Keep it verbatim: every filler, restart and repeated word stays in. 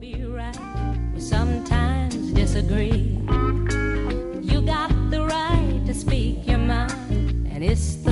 be right. We sometimes disagree. You got the right to speak your mind, and it's